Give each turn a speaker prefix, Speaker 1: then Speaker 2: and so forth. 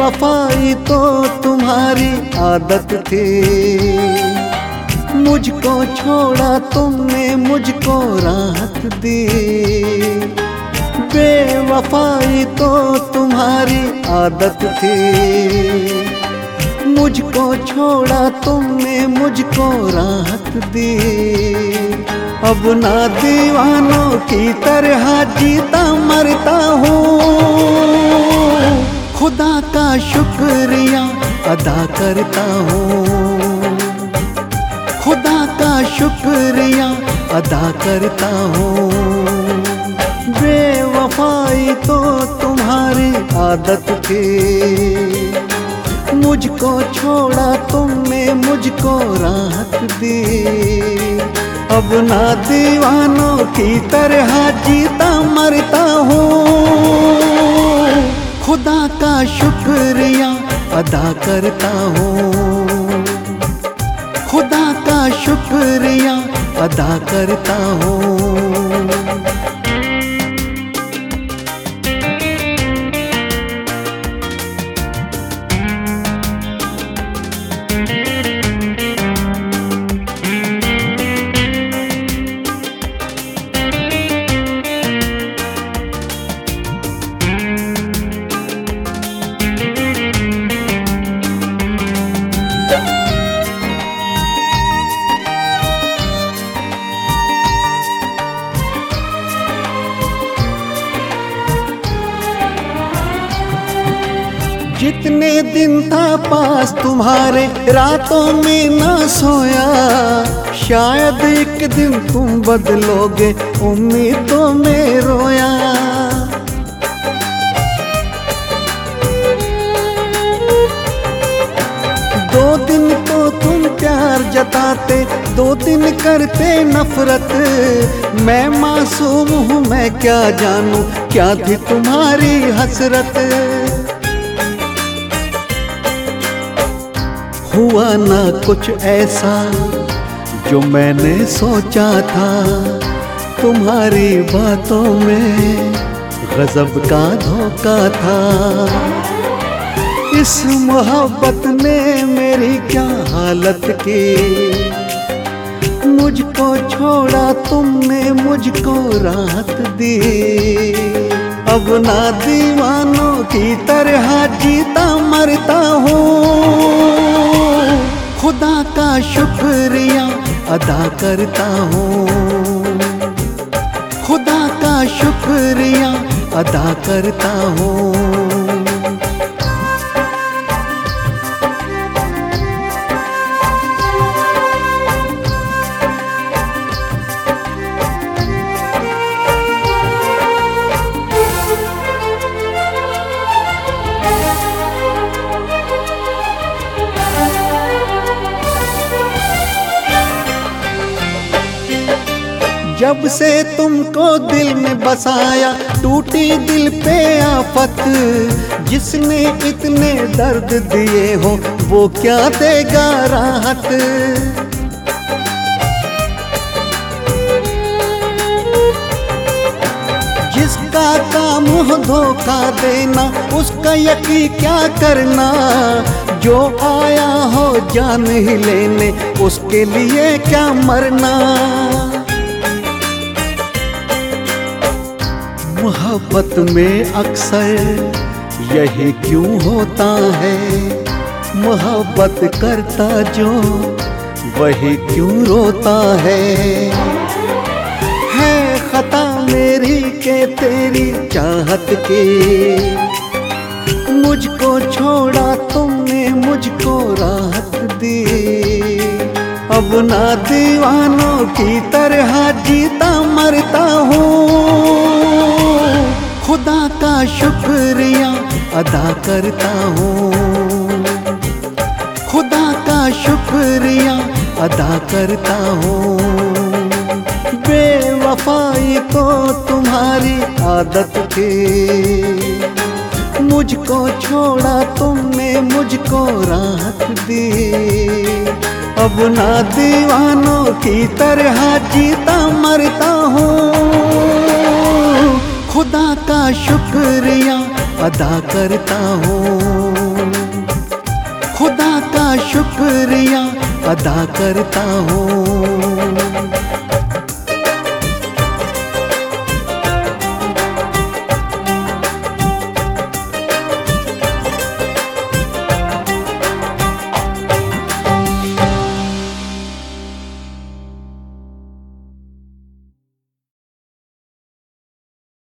Speaker 1: बेवफाई तो तुम्हारी आदत थी, मुझको छोड़ा तुमने मुझको राहत दी। बेवफाई तो तुम्हारी आदत थी, मुझको छोड़ा तुमने मुझको राहत दी। अब ना दीवानों की तरह जीता मरता हूँ, खुदा का शुक्रिया अदा करता हूँ, खुदा का शुक्रिया अदा करता हूँ। बेवफाई तो तुम्हारी आदत थी, मुझको छोड़ा तुमने मुझको राहत दी। अब ना दीवानों की तरह जीता मरता हूँ, खुदा का शुक्रिया अदा करता हूँ, खुदा का शुक्रिया अदा करता हूँ। जितने दिन था पास तुम्हारे रातों में ना सोया, शायद एक दिन तुम बदलोगे उम्मीदों में रोया। दो दिन तो तुम प्यार जताते, दो दिन करते नफरत। मैं मासूम हूँ मैं क्या जानूं क्या थी तुम्हारी हसरत। हुआ ना कुछ ऐसा जो मैंने सोचा था, तुम्हारी बातों में गजब का धोखा था। इस मोहब्बत ने मेरी क्या हालत की, मुझको छोड़ा तुमने मुझको राहत दी। अब ना दीवानों की तरह जीता मरता हूँ, खुदा का शुक्रिया अदा करता हूँ, खुदा का शुक्रिया अदा करता हूँ। जब से तुमको दिल में बसाया टूटी दिल पे आफत। जिसने इतने दर्द दिए हो वो क्या देगा राहत। जिसका काम हो धोखा देना उसका यकीन क्या करना। जो आया हो जान ही लेने उसके लिए क्या मरना। मोहब्बत में अक्सर यही क्यों होता है। मोहब्बत करता जो वही क्यों रोता है खता मेरी के तेरी चाहत के। मुझको छोड़ा तुमने मुझको राहत दी। अब ना दीवानों की तरह जीता मरता हूँ। खुदा का शुक्रिया अदा करता हूँ। खुदा का शुक्रिया अदा करता हूँ। बेवफाई तो तुम्हारी आदत थी। मुझको छोड़ा तुमने मुझको राहत दी। अब ना दीवानों की तरह जीता मरता हूँ। खुदा का शुक्रिया अदा करता हूँ। अदा करता हूँ।